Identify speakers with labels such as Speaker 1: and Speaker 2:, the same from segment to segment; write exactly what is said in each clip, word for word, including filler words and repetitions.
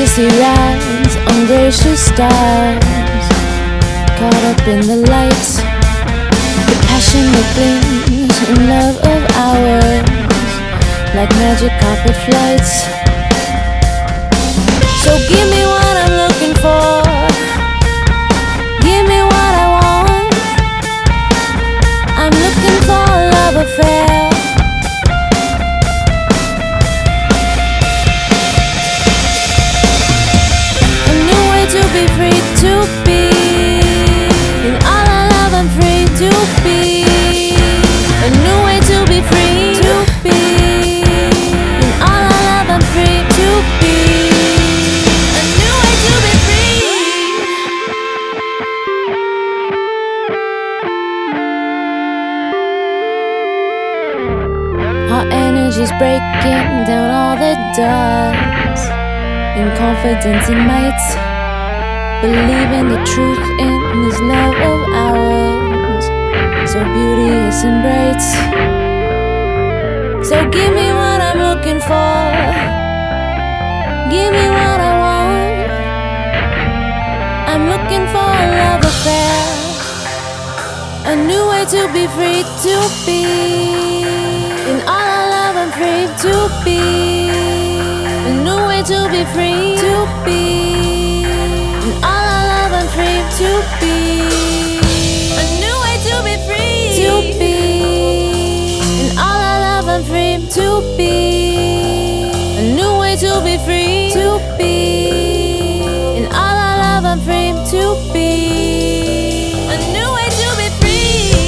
Speaker 1: Ecstasy rides on gracious stars, caught up in the lights, the passion that gleams in love of ours, like magic carpet flights. So give me what I'm looking for, give me what I want. I'm looking for a love affair, a new way to be free to be. In all our love I'm free to be, a new way to be free to be. In all our love I'm free to be, a new way to be free. Our energy's breaking down all the doors, in confidence and might, believing the truth in this love of ours, so beauteous and bright. So give me what I'm looking for, give me what I want. I'm looking for a love affair, a new way to be free to be. In all our love I'm free to be, a new way to be free to be. In all our love I'm free to be, a new way to be free to be. In all our love I'm free to be, a new way to be free to be. In all our love I'm free to be, a new way to be free.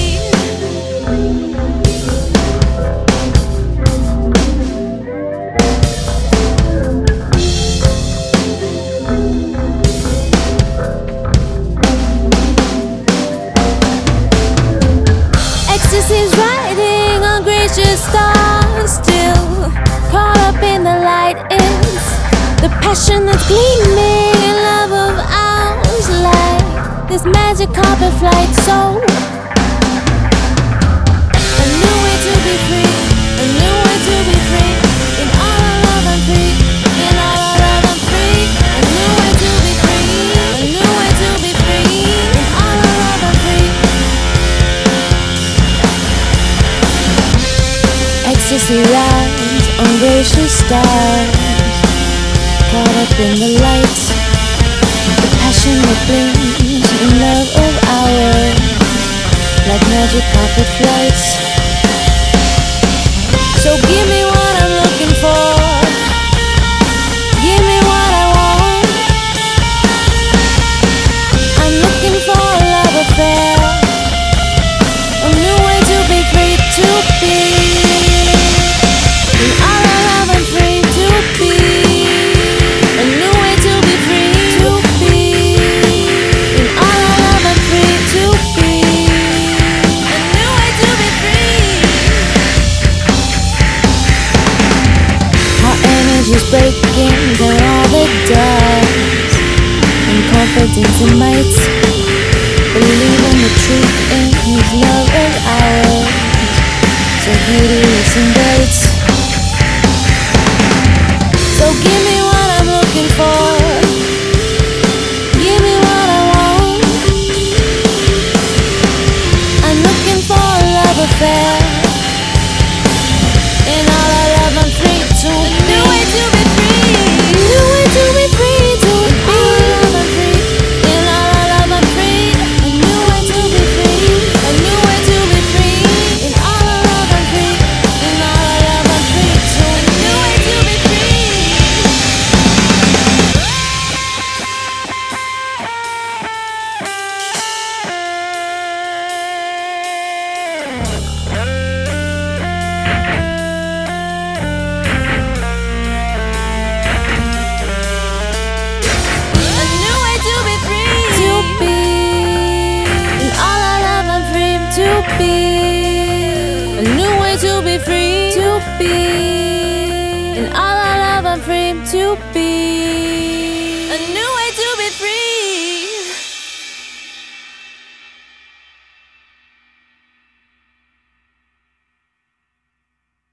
Speaker 1: Ecstasy's riding on gracious stars, still caught up in the light is the passion that's gleaming in love of ours, like this magic carpet flight. So a new way to be free, a new way to be free. In all our love I'm free, in all our love I'm free. A new way to be free, a new way to be free. In all our love I'm free. Ecstasy rides on gracious stars, caught up in the light, the passion that gleams in love of ours, like magic carpet flights. So give me what I'm looking for, give me what I want. I'm looking for a love affair, a new way to be free to be. In all our love I'm free to be, a new way to be free to be. In all our love I'm free to be, a new way to be free. Our energy's breaking down all the doors, in confidence and might, believing the truth in his love of ours, so beauteous and bright. So give me what I'm looking for, give me what I want. I'm looking for a love affair, in all our love I'm free to be. A new way to be free, a new way to be free to be. In all our love I'm free, a new way to be free, a new way to be free. In all our love I'm free, in all our love I'm free to a new way to be free. A new way to be free to be. In all our love I'm free to be.